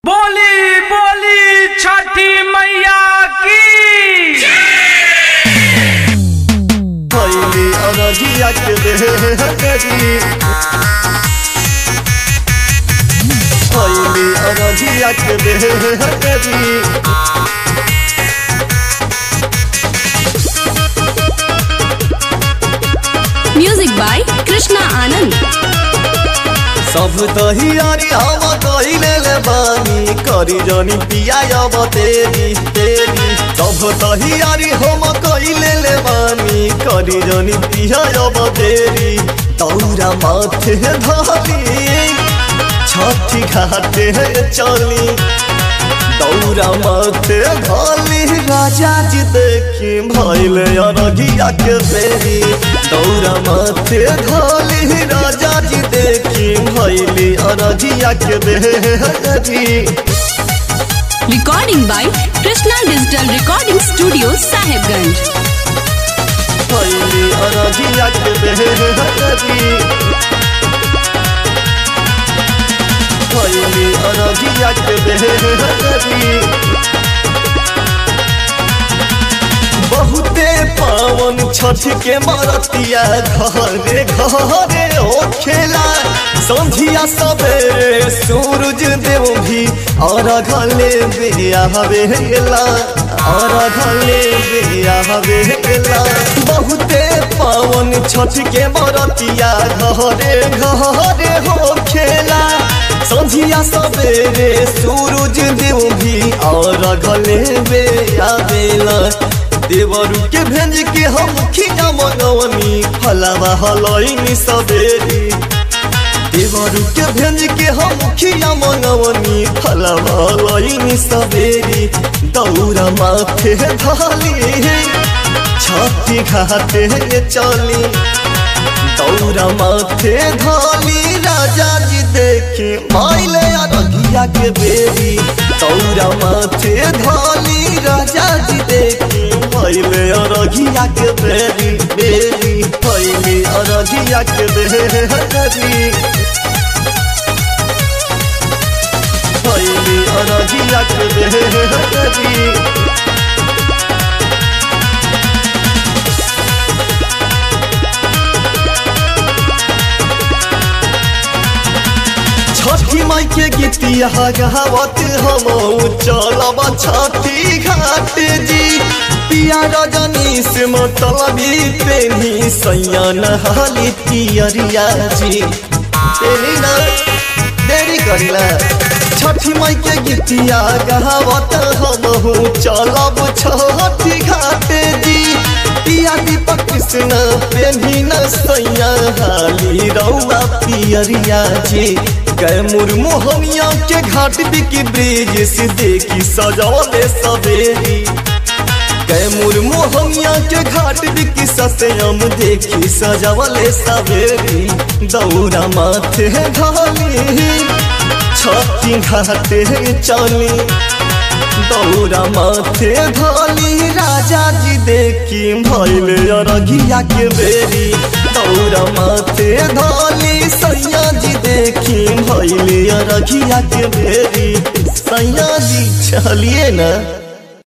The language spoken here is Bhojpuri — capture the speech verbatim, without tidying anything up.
बोली बोली छठी मैया की भैली अरजिया के बेरी भैली अरजिया के बेरी म्यूजिक बाय कृष्णा आनंद। सब तैयारी हम कइले ले बानी करी जनी पिया अब तेरी तेरी सब तैयारी हम कइले ले बानी करी जनी पिया अब तेरी तौरा माथे धली छठी घाटे चली दौरा माथे धली राजा जी देखी भइले अरगिया के बेरी दौरा माथे धली राजा जी देखी भइले अरगिया के बेरी। Recording by Krishna digital recording studio Sahebganj. भइले अरगिया के बेरी भइले अरगिया के बेरी बहुते पावन छठ के मरतिया घरे घरे हो खेला संझिया सवेरे सूरज देव भी और घले बेया हवेला और घले बेया हवेला बहुते पावन छठ के मरतिया घरे घरे हो खेला संझिया सवेरे सूरज देव भी और घले बेया बेला देवरू के भेज के हम खिया मंगवनी फलावा हलैनी सवेरी देवरू के भेज के हम खिया मंगवनी फलावा हलैनी सवेरी दौरा माथे धली छठी घाटे चली दौरा माथे धली राजा जी देखी माइले अरगिया के बेरी दौरा माथे धली राजा जी देखी भइले अरगिया के बेरी बेरी भइले अरगिया के बेरी भइले अरगिया के बेरी। छठी माई के गीतिया गावत हम चलब छठी घाट जी पिया रजनी से मतलबी पेनी सैया नहाली पियरिया जी तेरी ना देरी करिला छठी माई के गीतिया गावत हम चलब छठी घाट जी पिया दीपक कृष्ण पेनी न सैया हाली रौआ पियरिया जी गए मुर्मोहनिया के घाट बिकी ब्रिज से देखी सजौले सवेरी गए मुर्मोहनिया के घाट बिकी सत्यम देखी सजौले सवेरी दौरा माथे धली छठी घाटे चली दौरा माथे धली राजा जी देखी भइले अरगिया के बेरी दौरा माथे धली सैया जी देखी भइले अरगिया के बेरी सैया जी चलिए ना।